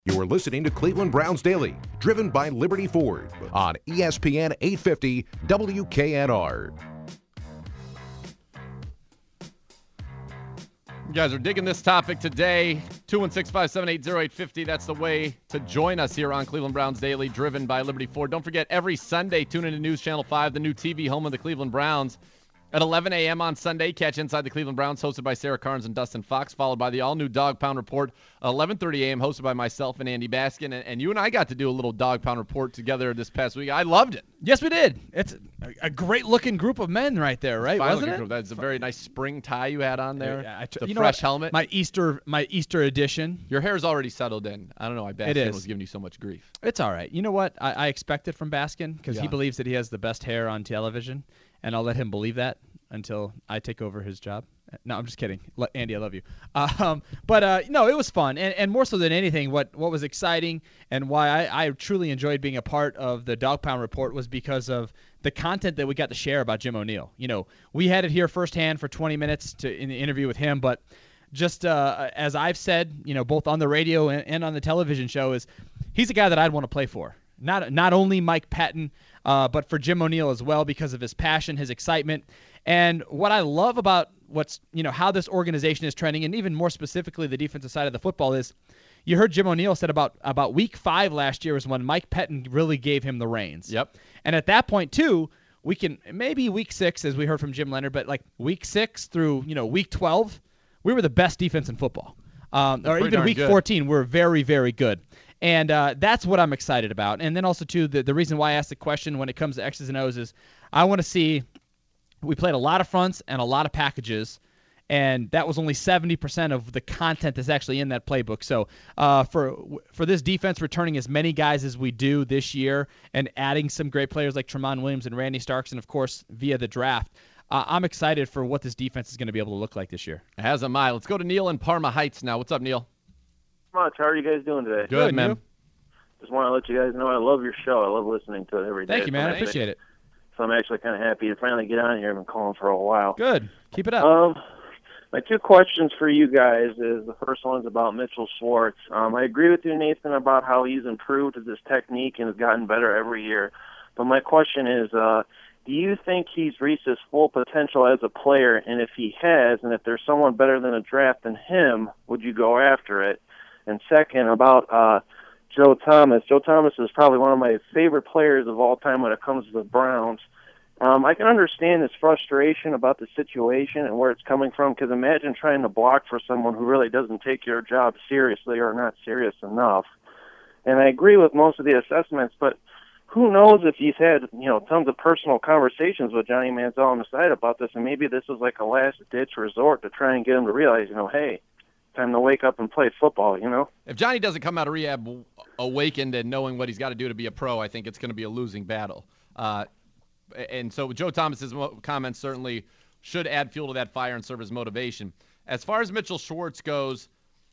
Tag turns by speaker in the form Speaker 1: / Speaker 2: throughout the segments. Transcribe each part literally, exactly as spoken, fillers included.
Speaker 1: You're listening to Cleveland Browns Daily, driven by Liberty Ford on E S P N eight fifty W K N R.
Speaker 2: You guys are digging this topic today. two one six, five seven eight, zero eight five zero. That's the way to join us here on Cleveland Browns Daily, driven by Liberty Ford. Don't forget, every Sunday, tune into News Channel five, the new T V home of the Cleveland Browns. At eleven a.m. on Sunday, catch Inside the Cleveland Browns, hosted by Sarah Carnes and Dustin Fox, followed by the all-new Dog Pound Report, eleven thirty a.m., hosted by myself and Andy Baskin. And, and you and I got to do a little Dog Pound Report together this past week. I loved it.
Speaker 3: Yes, we did. It's a, a great-looking group of men right there, right? Wasn't it?
Speaker 2: Group. That's a very nice spring tie you had on there.
Speaker 3: Yeah, I t-
Speaker 2: the
Speaker 3: you
Speaker 2: fresh
Speaker 3: know
Speaker 2: helmet.
Speaker 3: My Easter, my Easter edition.
Speaker 2: Your hair's already settled in. I don't know why Baskin
Speaker 3: It is.
Speaker 2: was giving you so much grief.
Speaker 3: It's all right. You know what? I, I expect it from Baskin because
Speaker 2: Yeah.
Speaker 3: he believes that he has the best hair on television, and I'll let him believe that until I take over his job. No, I'm just kidding. Le- Andy, I love you. Um, but, uh, no, it was fun. And, and more so than anything, what, what was exciting and why I, I truly enjoyed being a part of the Dog Pound Report was because of the content that we got to share about Jim O'Neill. You know, we had it here firsthand for twenty minutes to in the interview with him, but just uh, as I've said, you know, both on the radio and, and on the television show, is he's a guy that I'd want to play for. Not not only Mike Patton, uh, but for Jim O'Neill as well because of his passion, his excitement. And what I love about what's, you know, how this organization is trending, and even more specifically the defensive side of the football, is you heard Jim O'Neill said about about week five last year was when Mike Patton really gave him the reins.
Speaker 2: Yep.
Speaker 3: And at that point, too, we can maybe week six, as we heard from Jim Leonard, but like week six through, you know, week twelve, we were the best defense in football. Um, or even week
Speaker 2: good.
Speaker 3: fourteen, we're very, very good. And uh, that's what I'm excited about. And then also, too, the, the reason why I asked the question when it comes to X's and O's is I want to see – we played a lot of fronts and a lot of packages, and that was only seventy percent of the content that's actually in that playbook. So uh, for for this defense, returning as many guys as we do this year and adding some great players like Tramon Williams and Randy Starks, and, of course, via the draft, uh, I'm excited for what this defense is going to be able to look like this year.
Speaker 2: It has a mile. Let's go to Neil in Parma Heights now. What's up, Neil?
Speaker 4: Much. How are you guys doing today?
Speaker 2: Good, man.
Speaker 3: you?
Speaker 4: Just want to let you guys know I love your show. I love listening to it every day.
Speaker 3: Thank you, man.
Speaker 4: So
Speaker 3: I
Speaker 4: I'm
Speaker 3: appreciate
Speaker 4: actually-
Speaker 3: it.
Speaker 4: So I'm actually kind of happy to finally get on here. I've been calling for a while.
Speaker 3: Good. Keep it up.
Speaker 4: Um, my two questions for you guys is the first one's about Mitchell Schwartz. Um, I agree with you, Nathan, about how he's improved his technique and has gotten better every year. But my question is, uh, do you think he's reached his full potential as a player? And if he has, and if there's someone better than a draft than him, would you go after it? And second, about uh, Joe Thomas. Joe Thomas is probably one of my favorite players of all time when it comes to the Browns. Um, I can understand his frustration about the situation and where it's coming from, because imagine trying to block for someone who really doesn't take your job seriously or not serious enough. And I agree with most of the assessments, but who knows if he's had, you know, tons of personal conversations with Johnny Manziel on the side about this, and maybe this is like a last-ditch resort to try and get him to realize, you know, hey, time to wake up and play football, you know?
Speaker 2: If Johnny doesn't come out of rehab awakened and knowing what he's got to do to be a pro, I think it's going to be a losing battle. Uh, and so Joe Thomas's comments certainly should add fuel to that fire and serve as motivation. As far as Mitchell Schwartz goes,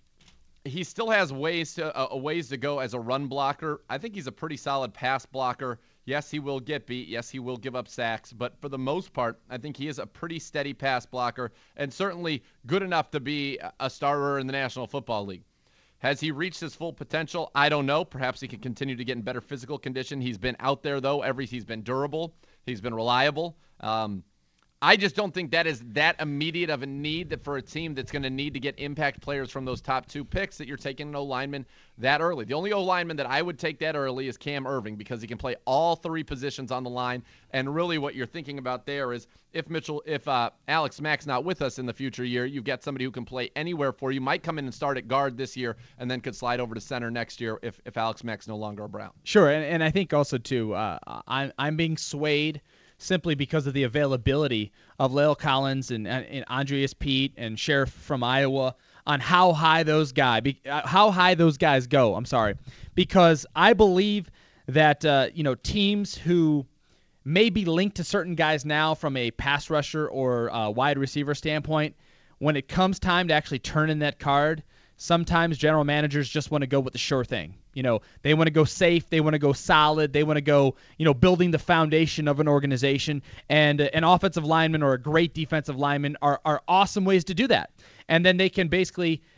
Speaker 2: he still has ways to uh, ways to go as a run blocker. I think he's a pretty solid pass blocker. Yes, he will get beat. Yes, he will give up sacks. But for the most part, I think he is a pretty steady pass blocker and certainly good enough to be a starter in the National Football League. Has he reached his full potential? I don't know. Perhaps he can continue to get in better physical condition. He's been out there, though. Every He's been durable. He's been reliable. Um, I just don't think that is that immediate of a need that for a team that's going to need to get impact players from those top two picks that you're taking an O-lineman that early. The only O-lineman that I would take that early is Cam Irving because he can play all three positions on the line. And really what you're thinking about there is if Mitchell, if uh, Alex Mack's not with us in the future year, you've got somebody who can play anywhere for you, might come in and start at guard this year and then could slide over to center next year if, if Alex Mack's no longer a Brown.
Speaker 3: Sure, and, and I think also, too, uh, I'm, I'm being swayed simply because of the availability of La'el Collins and, and Andreas Pete and Sheriff from Iowa on how high those guy, how high those guys go. I'm sorry, because I believe that uh, you know teams who may be linked to certain guys now from a pass rusher or uh, wide receiver standpoint, when it comes time to actually turn in that card, sometimes general managers just want to go with the sure thing. You know, they want to go safe. They want to go solid. They want to go, you know, building the foundation of an organization. And uh, an offensive lineman or a great defensive lineman are, are awesome ways to do that. And then they can basically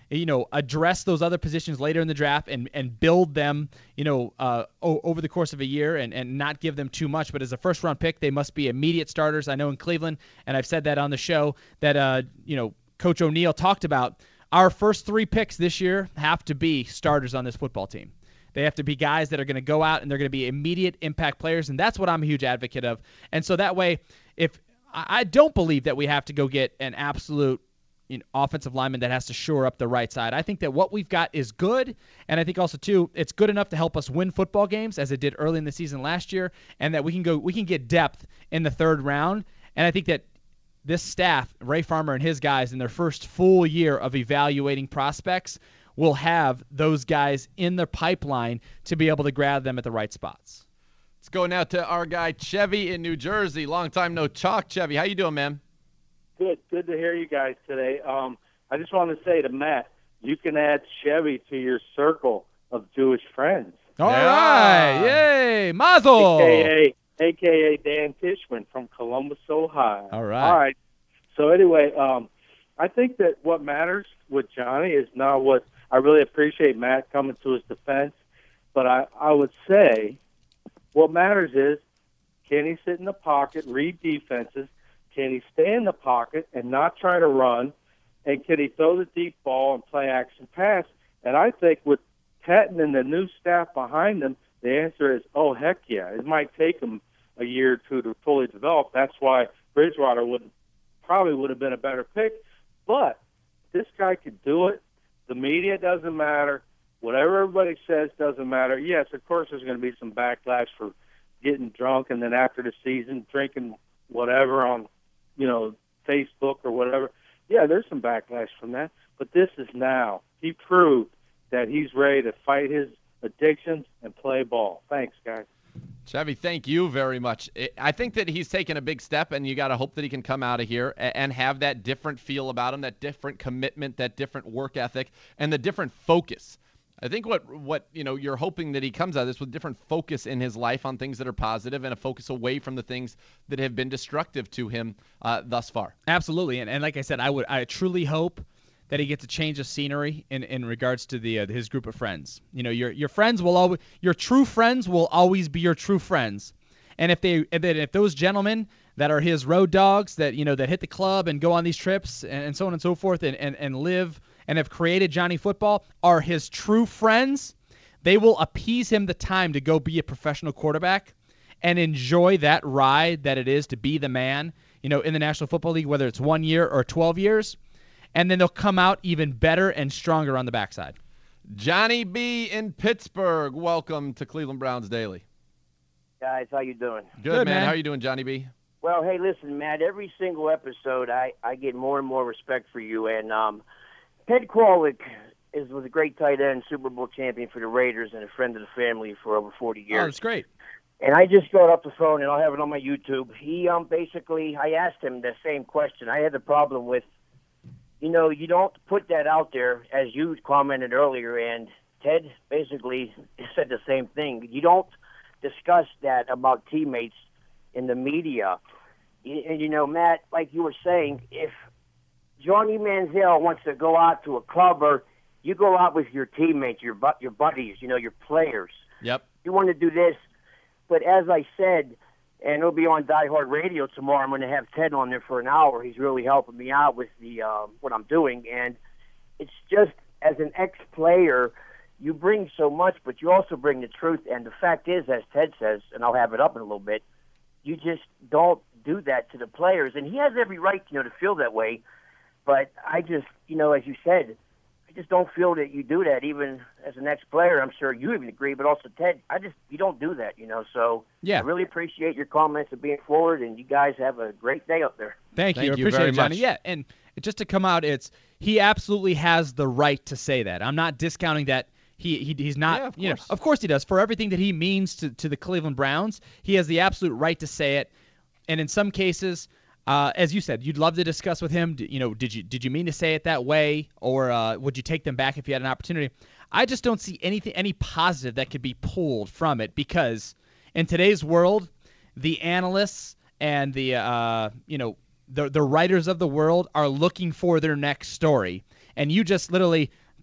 Speaker 3: you know, address those other positions later in the draft and, and build them, you know, uh, o- over the course of a year and, and not give them too much. But as a first-round pick, they must be immediate starters. I know in Cleveland, and I've said that on the show, that, uh, you know, Coach O'Neill talked about our first three picks this year have to be starters on this football team. They have to be guys that are going to go out and they're going to be immediate impact players, and that's what I'm a huge advocate of. And so that way, if I don't believe that we have to go get an absolute you know, offensive lineman that has to shore up the right side. I think that what we've got is good, and I think also too it's good enough to help us win football games as it did early in the season last year, and that we can go we can get depth in the third round. And I think that this staff, Ray Farmer and his guys, in their first full year of evaluating prospects, will have those guys in their pipeline to be able to grab them at the right spots.
Speaker 2: Let's go now to our guy Chevy in New Jersey. Long time no talk, Chevy. How you doing, man?
Speaker 5: Good. Good to hear you guys today. Um, I just want to say to Matt, you can add Chevy to your circle of Jewish friends.
Speaker 3: All
Speaker 2: Yeah.
Speaker 3: right. Yay. Mazel.
Speaker 5: A K A, A K A Dan Tishman from Columbus, Ohio.
Speaker 3: All right.
Speaker 5: All right. So anyway, um, I think that what matters with Johnny is not what – I really appreciate Matt coming to his defense, but I, I would say what matters is can he sit in the pocket, read defenses, can he stay in the pocket and not try to run, and can he throw the deep ball and play action pass? And I think with Pettine and the new staff behind him, the answer is, oh, heck yeah. It might take him a year or two to fully develop. That's why Bridgewater would probably would have been a better pick. But this guy could do it. The media doesn't matter. Whatever everybody says doesn't matter. Yes, of course there's going to be some backlash for getting drunk and then after the season drinking whatever on, you know, Facebook or whatever. Yeah, there's some backlash from that. But this is now. He proved that he's ready to fight his addictions and play ball. Thanks, guys.
Speaker 2: Chevy, thank you very much. I think that he's taken a big step, and you got to hope that he can come out of here and have that different feel about him, that different commitment, that different work ethic, and the different focus. I think what, what you know, you're hoping that he comes out of this with different focus in his life on things that are positive and a focus away from the things that have been destructive to him uh, thus far.
Speaker 3: Absolutely. And, and like I said, I would I truly hope that he gets a change of scenery in, in regards to the uh, his group of friends. You know, your your friends will always your true friends will always be your true friends. And if they if, they, if those gentlemen that are his road dogs that you know that hit the club and go on these trips and, and so on and so forth and, and, and live and have created Johnny Football are his true friends, they will appease him the time to go be a professional quarterback and enjoy that ride that it is to be the man, you know, in the National Football League, whether it's one year or twelve years. And then they'll come out even better and stronger on the backside.
Speaker 2: Johnny B. in Pittsburgh, welcome to Cleveland Browns Daily.
Speaker 6: Guys, how you doing?
Speaker 2: Good,
Speaker 3: Good,
Speaker 2: man.
Speaker 3: man.
Speaker 2: How are you doing, Johnny B?
Speaker 6: Well, hey, listen, Matt, every single episode I, I get more and more respect for you. And um, Ted Krolick is, was a great tight end, Super Bowl champion for the Raiders, and a friend of the family for over forty years.
Speaker 3: Oh, that's great.
Speaker 6: And I just got off the phone, and I'll have it on my YouTube. He um basically, I asked him the same question. I had the problem with, you know, you don't put that out there, as you commented earlier, and Ted basically said the same thing. You don't discuss that about teammates in the media. And, you know, Matt, like you were saying, if Johnny Manziel wants to go out to a club, or you go out with your teammates, your bu- your buddies, you know, your players.
Speaker 2: Yep.
Speaker 6: You want to do this. But as I said, and it'll be on Die Hard Radio tomorrow. I'm going to have Ted on there for an hour. He's really helping me out with the uh, what I'm doing. And it's just, as an ex-player, you bring so much, but you also bring the truth. And the fact is, as Ted says, and I'll have it up in a little bit, you just don't do that to the players. And he has every right, you know, to feel that way. But I just, you know, as you said, I just don't feel that you do that, even as an ex-player. I'm sure you even agree, but also Ted, I just, you don't do that, you know. So
Speaker 3: Yeah.
Speaker 6: I really appreciate your comments and being forward, and you guys have a great day up there.
Speaker 3: Thank,
Speaker 2: Thank
Speaker 3: you. I
Speaker 2: you
Speaker 3: appreciate
Speaker 2: very
Speaker 3: it, Johnny.
Speaker 2: much.
Speaker 3: Yeah, and just to come out, it's he absolutely has the right to say that. I'm not discounting that. He, he he's not.
Speaker 2: Yeah, of
Speaker 3: you know,
Speaker 2: course.
Speaker 3: of course he does. For everything that he means to, to the Cleveland Browns, he has the absolute right to say it. And in some cases, uh, as you said, you'd love to discuss with him. You know, did you did you mean to say it that way, or uh, would you take them back if you had an opportunity? I just don't see anything, any positive that could be pulled from it, because in today's world, the analysts and the uh, you know the the writers of the world are looking for their next story, and you just literally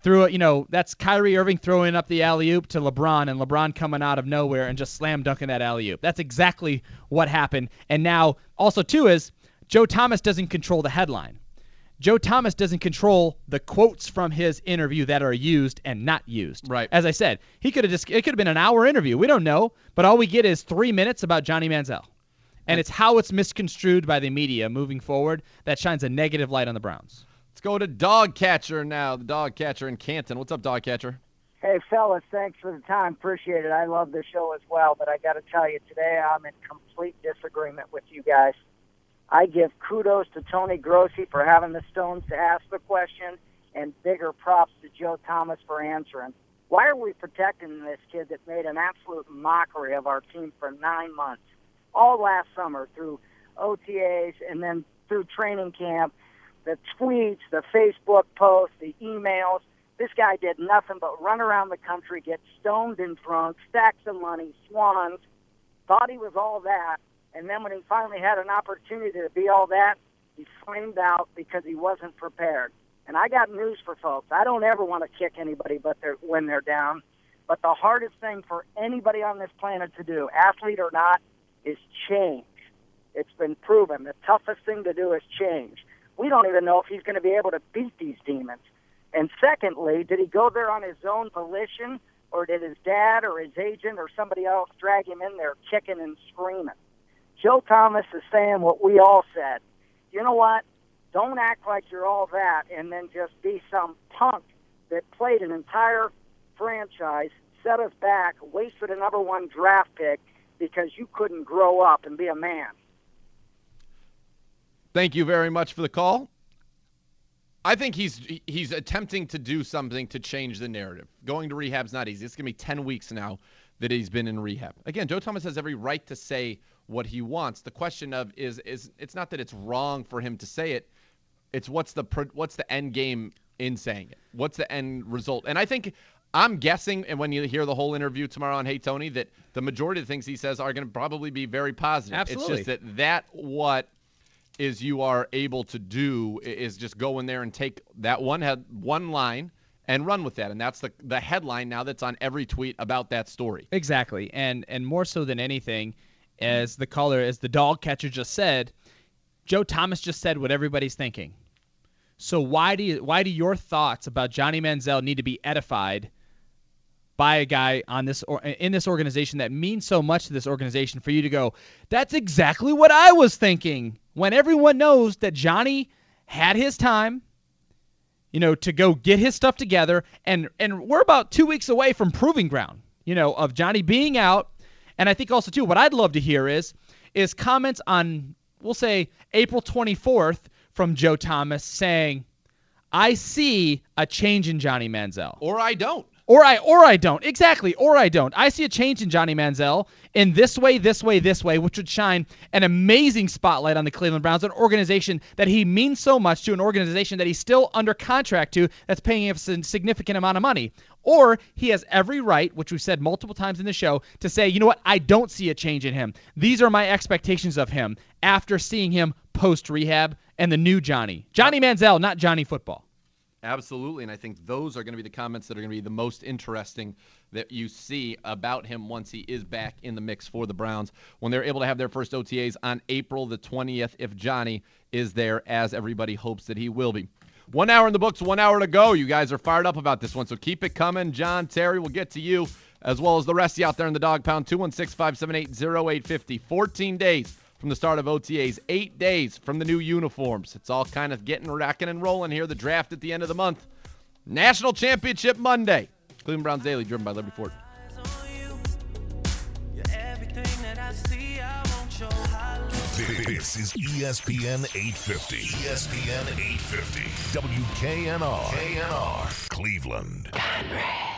Speaker 3: threw it, you know, that's Kyrie Irving throwing up the alley-oop to LeBron and LeBron coming out of nowhere and just slam dunking that alley-oop. That's exactly what happened. And now also, too, is Joe Thomas doesn't control the headline. Joe Thomas doesn't control the quotes from his interview that are used and not used.
Speaker 2: Right.
Speaker 3: As I said, he could have just it could have been an hour interview. We don't know, but all we get is three minutes about Johnny Manziel. And it's how it's misconstrued by the media moving forward that shines a negative light on the Browns.
Speaker 2: Let's go to Dog Catcher now, the Dog Catcher in Canton. What's up, Dog Catcher?
Speaker 7: Hey, fellas, thanks for the time. Appreciate it. I love the show as well, but I got to tell you, today I'm in complete disagreement with you guys. I give kudos to Tony Grossi for having the stones to ask the question, and bigger props to Joe Thomas for answering. Why are we protecting this kid that made an absolute mockery of our team for nine months? All last summer through O T As and then through training camp, the tweets, the Facebook posts, the emails. This guy did nothing but run around the country, get stoned and drunk, stacks of money, swans, thought he was all that. And then when he finally had an opportunity to be all that, he flamed out because he wasn't prepared. And I got news for folks. I don't ever want to kick anybody but they're, when they're down. But the hardest thing for anybody on this planet to do, athlete or not, is change. It's been proven. The toughest thing to do is change. We don't even know if he's going to be able to beat these demons. And secondly, did he go there on his own volition, or did his dad or his agent or somebody else drag him in there kicking and screaming? Joe Thomas is saying what we all said. You know what? Don't act like you're all that and then just be some punk that played an entire franchise, set us back, wasted a number one draft pick, because you couldn't grow up and be a man.
Speaker 2: Thank you very much for the call. I think he's he's attempting to do something to change the narrative. Going to rehab's not easy. It's going to be ten weeks now that he's been in rehab. Again, Joe Thomas has every right to say what he wants. The question of is is it's not that it's wrong for him to say it. It's what's the what's the end game in saying it? What's the end result? And I think I'm guessing, and when you hear the whole interview tomorrow on Hey Tony, that the majority of the things he says are going to probably be very positive.
Speaker 3: Absolutely.
Speaker 2: It's just that that what is you are able to do is just go in there and take that one head, one line and run with that. And that's the the headline now that's on every tweet about that story.
Speaker 3: Exactly. And and more so than anything, as the caller, as the Dog Catcher just said, Joe Thomas just said what everybody's thinking. So why do you, why do your thoughts about Johnny Manziel need to be edified by a guy on this or in this organization that means so much to this organization for you to go, that's exactly what I was thinking, when everyone knows that Johnny had his time, you know, to go get his stuff together, and and we're about two weeks away from proving ground, you know, of Johnny being out. And I think also, too, what I'd love to hear is is comments on, we'll say, April twenty-fourth from Joe Thomas saying, I see a change in Johnny Manziel.
Speaker 2: Or I don't.
Speaker 3: Or I or I don't. Exactly. Or I don't. I see a change in Johnny Manziel in this way, this way, this way, which would shine an amazing spotlight on the Cleveland Browns, an organization that he means so much to, an organization that he's still under contract to, that's paying him a significant amount of money. Or he has every right, which we've said multiple times in the show, to say, you know what, I don't see a change in him. These are my expectations of him after seeing him post-rehab and the new Johnny. Johnny Manziel, not Johnny Football.
Speaker 2: Absolutely, and I think those are going to be the comments that are going to be the most interesting that you see about him once he is back in the mix for the Browns, when they're able to have their first O T As on April the twentieth, if Johnny is there, as everybody hopes that he will be. One hour in the books, one hour to go. You guys are fired up about this one, so keep it coming. John, Terry, we'll get to you, as well as the rest of you out there in the Dog Pound. Two one six, five seven eight, zero eight five zero. fourteen days from the start of O T As, eight days from the new uniforms. It's all kind of getting racking and rolling here. The draft at the end of the month. National Championship Monday. Cleveland Browns Daily, driven by Liberty Ford.
Speaker 8: This is E S P N eight fifty. E S P N eight fifty. W K N R. K N R. Cleveland.